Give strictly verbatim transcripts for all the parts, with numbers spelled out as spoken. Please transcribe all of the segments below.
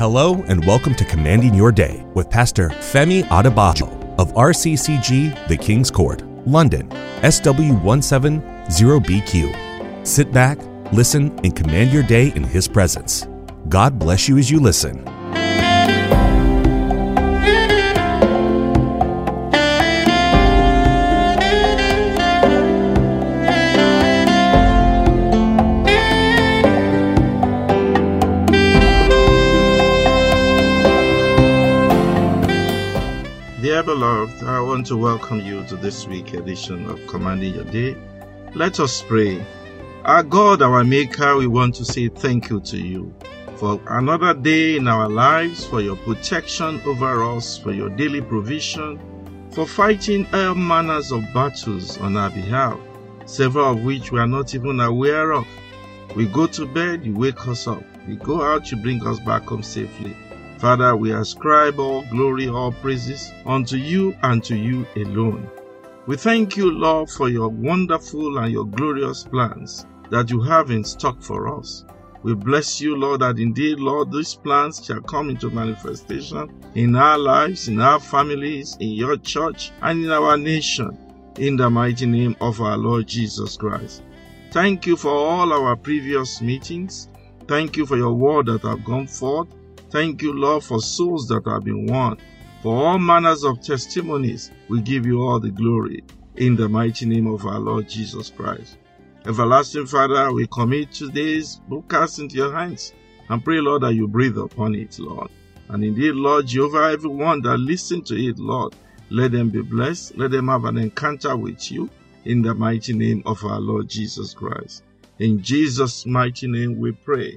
Hello and welcome to Commanding Your Day with Pastor Femi Adebayo of R C C G The King's Court, London, S W one seven zero B Q. Sit back, listen, and command your day in His presence. God bless you as you listen. Dear beloved, I want to welcome you to this week's edition of Commanding Your Day. Let us pray. Our God, our Maker, we want to say thank you to you for another day in our lives, for your protection over us, for your daily provision, for fighting all manners of battles on our behalf, several of which we are not even aware of. We go to bed, you wake us up. We go out, you bring us back home safely. Father, we ascribe all glory, all praises unto you and to you alone. We thank you, Lord, for your wonderful and your glorious plans that you have in stock for us. We bless you, Lord, that indeed, Lord, these plans shall come into manifestation in our lives, in our families, in your church, and in our nation, in the mighty name of our Lord Jesus Christ. Thank you for all our previous meetings. Thank you for your word that have gone forth. Thank you, Lord, for souls that have been won. For all manners of testimonies, we give you all the glory in the mighty name of our Lord Jesus Christ. Everlasting Father, we commit today's broadcast into your hands and pray, Lord, that you breathe upon it, Lord. And indeed, Lord Jehovah, everyone that listens to it, Lord, let them be blessed. Let them have an encounter with you in the mighty name of our Lord Jesus Christ. In Jesus' mighty name we pray.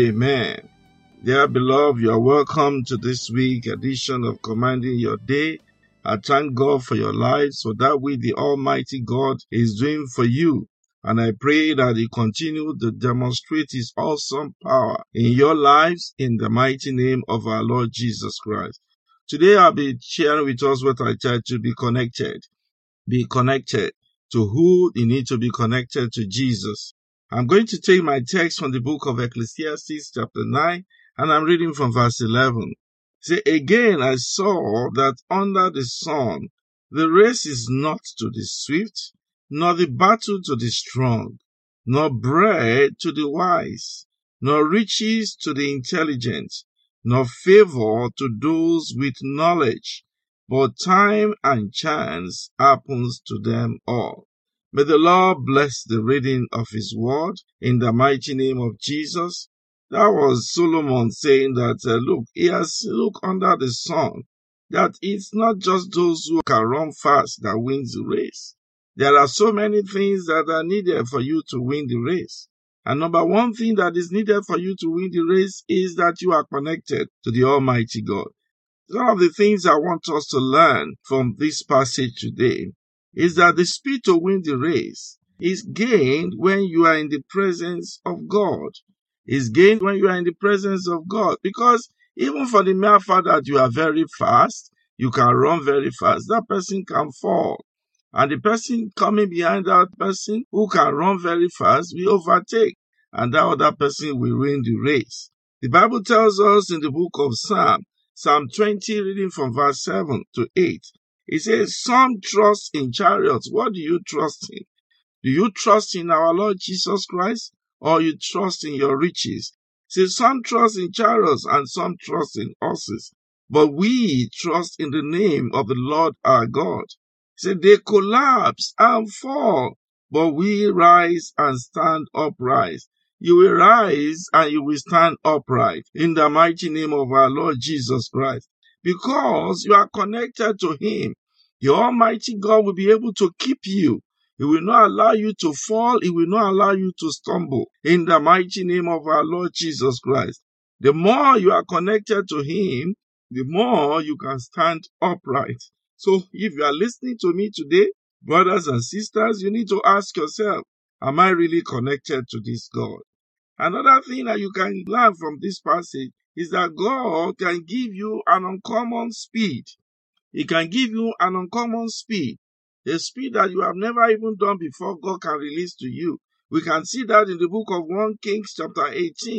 Amen. Dear beloved, you are welcome to this week's edition of Commanding Your Day. I thank God for your lives, for that which the Almighty God is doing for you. And I pray that He continue to demonstrate His awesome power in your lives in the mighty name of our Lord Jesus Christ. Today I'll be sharing with us what I try to be connected. Be connected to who you need to be connected to Jesus. I'm going to take my text from the book of Ecclesiastes chapter nine. And I'm reading from verse eleven. Say, again I saw that under the sun, the race is not to the swift, nor the battle to the strong, nor bread to the wise, nor riches to the intelligent, nor favor to those with knowledge, but time and chance happens to them all. May the Lord bless the reading of His word in the mighty name of Jesus. That was Solomon saying that, uh, look, he has looked under the sun, that it's not just those who can run fast that wins the race. There are so many things that are needed for you to win the race. And number one thing that is needed for you to win the race is that you are connected to the Almighty God. One of the things I want us to learn from this passage today is that the speed to win the race is gained when you are in the presence of God. Is gained when you are in the presence of God. Because even for the mere fact that you are very fast, you can run very fast, that person can fall. And the person coming behind that person who can run very fast will overtake. And that other person will win the race. The Bible tells us in the book of Psalm, Psalm twenty, reading from verse seven to eight, it says, some trust in chariots. What do you trust in? Do you trust in our Lord Jesus Christ? Or you trust in your riches? See, some trust in chariots and some trust in horses, but we trust in the name of the Lord our God. See, they collapse and fall, but we rise and stand upright. You will rise and you will stand upright in the mighty name of our Lord Jesus Christ, because you are connected to Him. The Almighty God will be able to keep you. He will not allow you to fall. He will not allow you to stumble. In the mighty name of our Lord Jesus Christ. The more you are connected to Him, the more you can stand upright. So if you are listening to me today, brothers and sisters, you need to ask yourself, am I really connected to this God? Another thing that you can learn from this passage is that God can give you an uncommon speed. He can give you an uncommon speed. The speed that you have never even done before, God can release to you. We can see that in the book of First Kings chapter eighteen,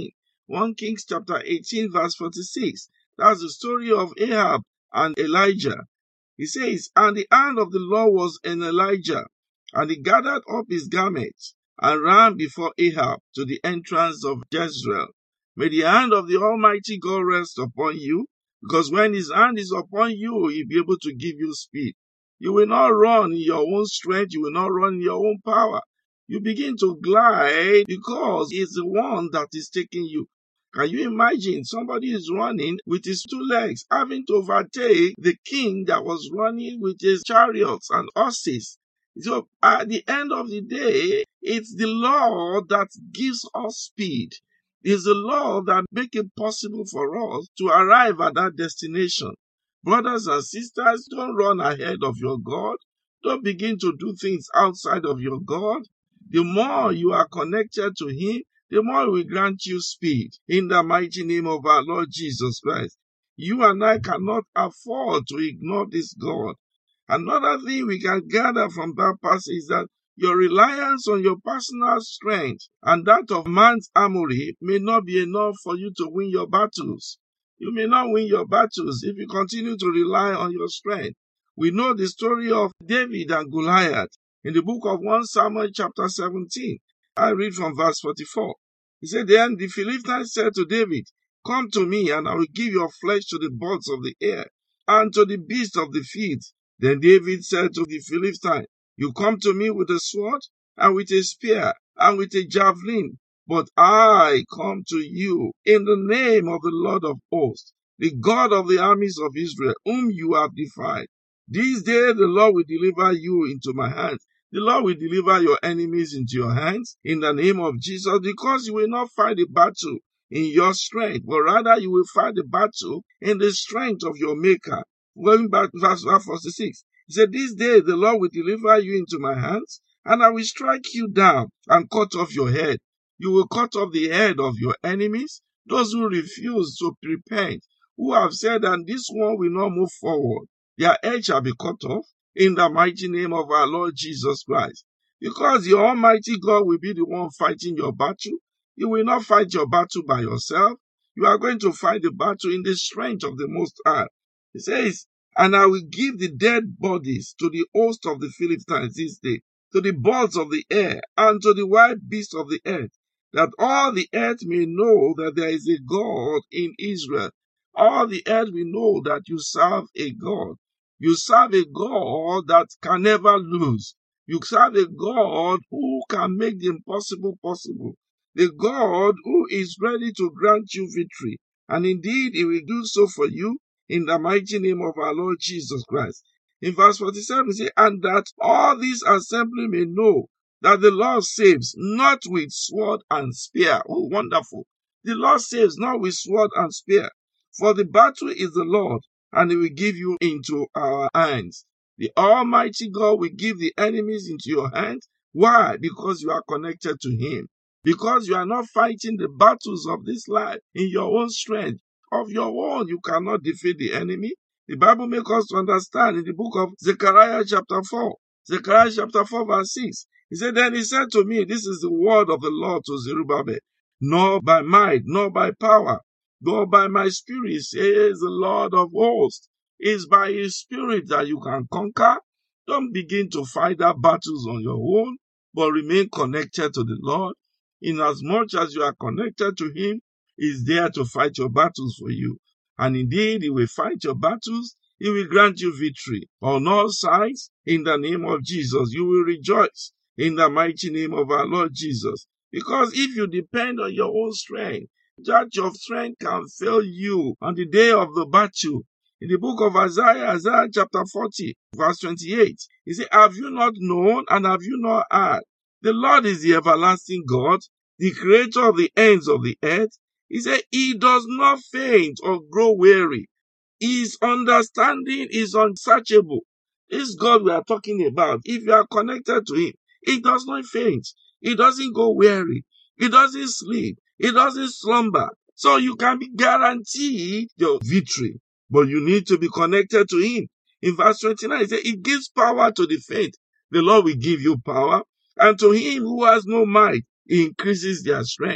First Kings chapter eighteen, verse forty-six. That's the story of Ahab and Elijah. He says, and the hand of the Lord was in Elijah, and he gathered up his garments and ran before Ahab to the entrance of Jezreel. May the hand of the Almighty God rest upon you, because when his hand is upon you, he'll be able to give you speed. You will not run in your own strength. You will not run in your own power. You begin to glide because he's the one that is taking you. Can you imagine somebody is running with his two legs, having to overtake the king that was running with his chariots and horses? So at the end of the day, it's the Lord that gives us speed. It's the Lord that makes it possible for us to arrive at that destination. Brothers and sisters, don't run ahead of your God. Don't begin to do things outside of your God. The more you are connected to him, the more he will grant you speed. In the mighty name of our Lord Jesus Christ. You and I cannot afford to ignore this God. Another thing we can gather from that passage is that your reliance on your personal strength and that of man's armory may not be enough for you to win your battles. You may not win your battles if you continue to rely on your strength. We know the story of David and Goliath in the book of First Samuel chapter seventeen. I read from verse forty-four. He said, then the Philistines said to David, come to me, and I will give your flesh to the birds of the air and to the beasts of the field. Then David said to the Philistine, you come to me with a sword and with a spear and with a javelin, but I come to you in the name of the Lord of hosts, the God of the armies of Israel, whom you have defied. This day the Lord will deliver you into my hands. The Lord will deliver your enemies into your hands in the name of Jesus, because you will not fight the battle in your strength, but rather you will fight the battle in the strength of your Maker. Going back to verse forty-six, he said, this day the Lord will deliver you into my hands, and I will strike you down and cut off your head. You will cut off the head of your enemies, those who refuse to repent, who have said, and this one will not move forward. Their head shall be cut off in the mighty name of our Lord Jesus Christ. Because the Almighty God will be the one fighting your battle. You will not fight your battle by yourself. You are going to fight the battle in the strength of the Most High. He says, and I will give the dead bodies to the host of the Philistines this day, to the birds of the air, and to the wild beasts of the earth, that all the earth may know that there is a God in Israel. All the earth will know that you serve a God. You serve a God that can never lose. You serve a God who can make the impossible possible. The God who is ready to grant you victory. And indeed, he will do so for you in the mighty name of our Lord Jesus Christ. In verse forty-seven, he says, and that all this assembly may know that the Lord saves not with sword and spear. Oh, wonderful. The Lord saves not with sword and spear. For the battle is the Lord, and he will give you into our hands. The Almighty God will give the enemies into your hands. Why? Because you are connected to him. Because you are not fighting the battles of this life in your own strength. Of your own, you cannot defeat the enemy. The Bible makes us to understand in the book of Zechariah chapter four. Zechariah chapter four verse six. He said, then he said to me, this is the word of the Lord to Zerubbabel. Nor by might, nor by power, nor by my spirit, says the Lord of hosts. It's by his spirit that you can conquer. Don't begin to fight that battles on your own, but remain connected to the Lord. Inasmuch as you are connected to him, he is there to fight your battles for you. And indeed, he will fight your battles. He will grant you victory on all sides. In the name of Jesus, you will rejoice in the mighty name of our Lord Jesus. Because if you depend on your own strength, that your strength can fail you on the day of the battle. In the book of Isaiah, Isaiah chapter forty, verse twenty-eight, he said, have you not known and have you not heard? The Lord is the everlasting God, the creator of the ends of the earth. He said, he does not faint or grow weary. His understanding is unsearchable. This God we are talking about, if you are connected to him, he does not faint. He doesn't go weary. He doesn't sleep. He doesn't slumber. So you can be guaranteed your victory. But you need to be connected to him. In verse twenty-nine, he said, it gives power to the faint. The Lord will give you power. And to him who has no might, he increases their strength.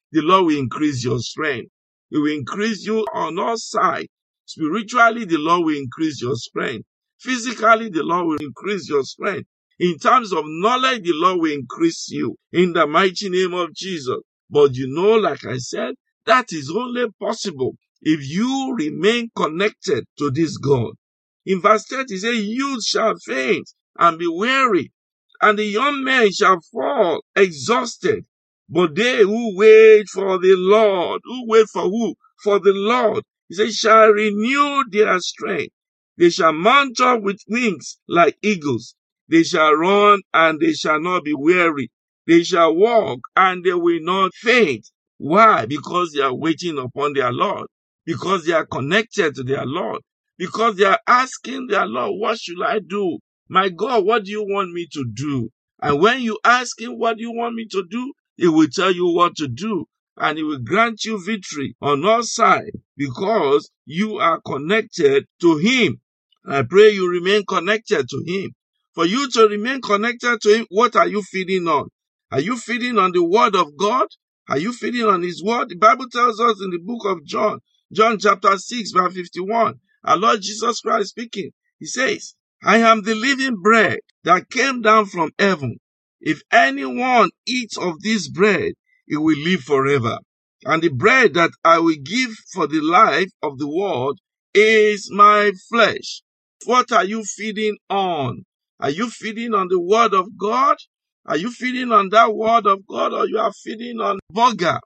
the Lord will increase your strength. He will increase you on all sides. Spiritually, the Lord will increase your strength. Physically, the Lord will increase your strength. In terms of knowledge, the Lord will increase you in the mighty name of Jesus. But you know, like I said, that is only possible if you remain connected to this God. In verse thirty, it says, youth shall faint and be weary, and the young men shall fall exhausted. But they who wait for the Lord, who wait for who? For the Lord, he says, shall renew their strength. They shall mount up with wings like eagles. They shall run and they shall not be weary. They shall walk and they will not faint. Why? Because they are waiting upon their Lord. Because they are connected to their Lord. Because they are asking their Lord, what should I do? My God, what do you want me to do? And when you ask him, what do you want me to do? He will tell you what to do. And he will grant you victory on all sides because you are connected to him. I pray you remain connected to him. For you to remain connected to him, what are you feeding on? Are you feeding on the word of God? Are you feeding on his word? The Bible tells us in the book of John, John chapter six, verse fifty-one, our Lord Jesus Christ speaking, he says, I am the living bread that came down from heaven. If anyone eats of this bread, he will live forever. And the bread that I will give for the life of the world is my flesh. What are you feeding on? Are you feeding on the word of God? Are you feeding on that word of God, or you are feeding on burger?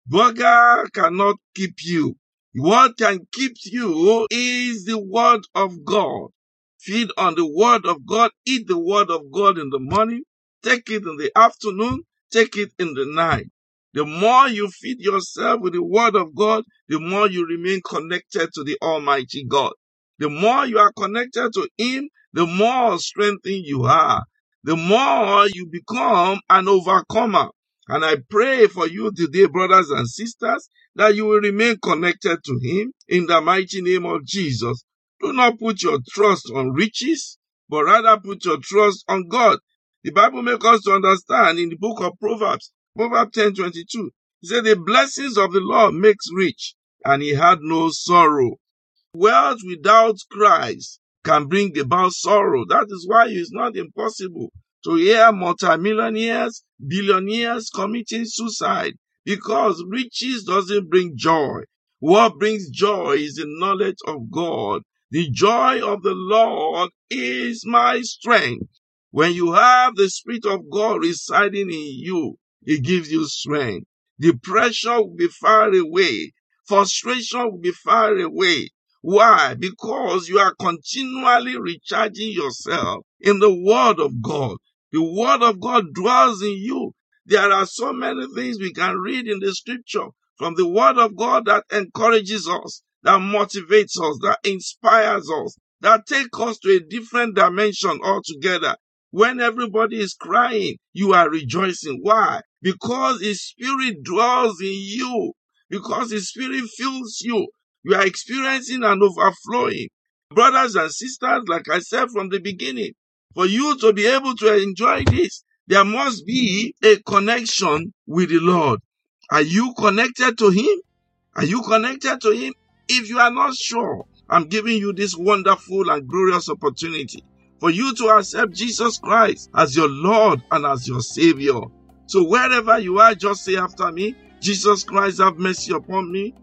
Burger cannot keep you. What can keep you is the word of God. Feed on the word of God. Eat the word of God in the morning. Take it in the afternoon. Take it in the night. The more you feed yourself with the word of God, the more you remain connected to the Almighty God. The more you are connected to him, the more strengthened you are. The more you become an overcomer. And I pray for you today, brothers and sisters, that you will remain connected to him in the mighty name of Jesus. Do not put your trust on riches, but rather put your trust on God. The Bible makes us to understand in the book of Proverbs, Proverbs ten twenty-two, it says, the blessings of the Lord makes rich, and he had no sorrow. Wealth without Christ can bring about sorrow. That is why it is not impossible to hear multimillionaires, billionaires committing suicide, because riches doesn't bring joy. What brings joy is the knowledge of God. The joy of the Lord is my strength. When you have the Spirit of God residing in you, it gives you strength. Depression will be far away. Frustration will be far away. Why? Because you are continually recharging yourself in the Word of God. The Word of God dwells in you. There are so many things we can read in the Scripture from the Word of God that encourages us, that motivates us, that inspires us, that takes us to a different dimension altogether. When everybody is crying, you are rejoicing. Why? Because his Spirit dwells in you. Because his Spirit fills you. You are experiencing an overflowing. Brothers and sisters, like I said from the beginning, for you to be able to enjoy this, there must be a connection with the Lord. Are you connected to him? Are you connected to him? If you are not sure, I'm giving you this wonderful and glorious opportunity for you to accept Jesus Christ as your Lord and as your Savior. So wherever you are, just say after me, Jesus Christ, have mercy upon me.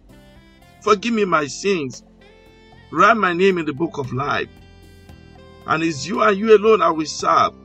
Forgive me my sins. Write my name in the book of life. And it's you and you alone I will serve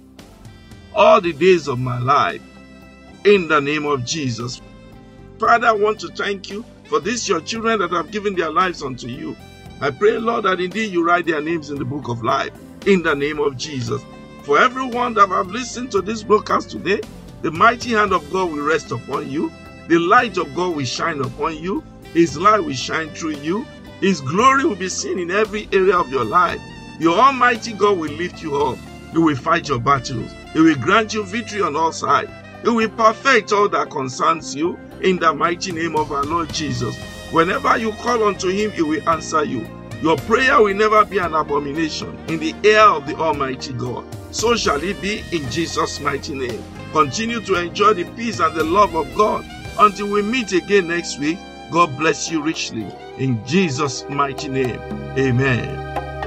all the days of my life. In the name of Jesus. Father, I want to thank you for these your children that have given their lives unto you. I pray, Lord, that indeed you write their names in the book of life. In the name of Jesus. For everyone that have listened to this broadcast today, the mighty hand of God will rest upon you. The light of God will shine upon you. His light will shine through you. His glory will be seen in every area of your life. The Almighty God will lift you up. He will fight your battles. He will grant you victory on all sides. He will perfect all that concerns you in the mighty name of our Lord Jesus. Whenever you call unto him, he will answer you. Your prayer will never be an abomination in the ear of the Almighty God. So shall it be in Jesus' mighty name. Continue to enjoy the peace and the love of God Until we meet again next week, God bless you richly. In Jesus' mighty name, amen.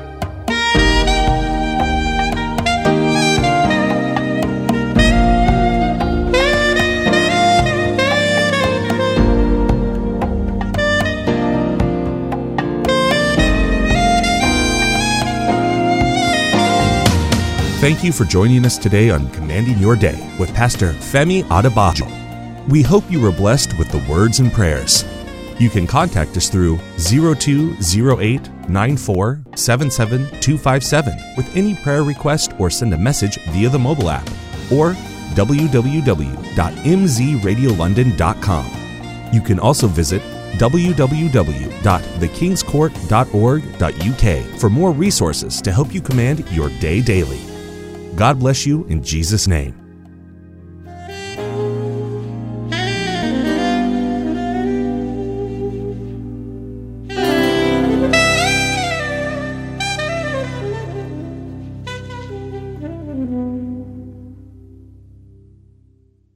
Thank you for joining us today on Commanding Your Day with Pastor Femi Adebajo. We hope you were blessed with the words and prayers. You can contact us through zero two zero eight nine four seven seven two five seven with any prayer request, or send a message via the mobile app, or w w w dot m z radio london dot com. You can also visit w w w dot the kings court dot org dot u k for more resources to help you command your day daily. God bless you in Jesus' name.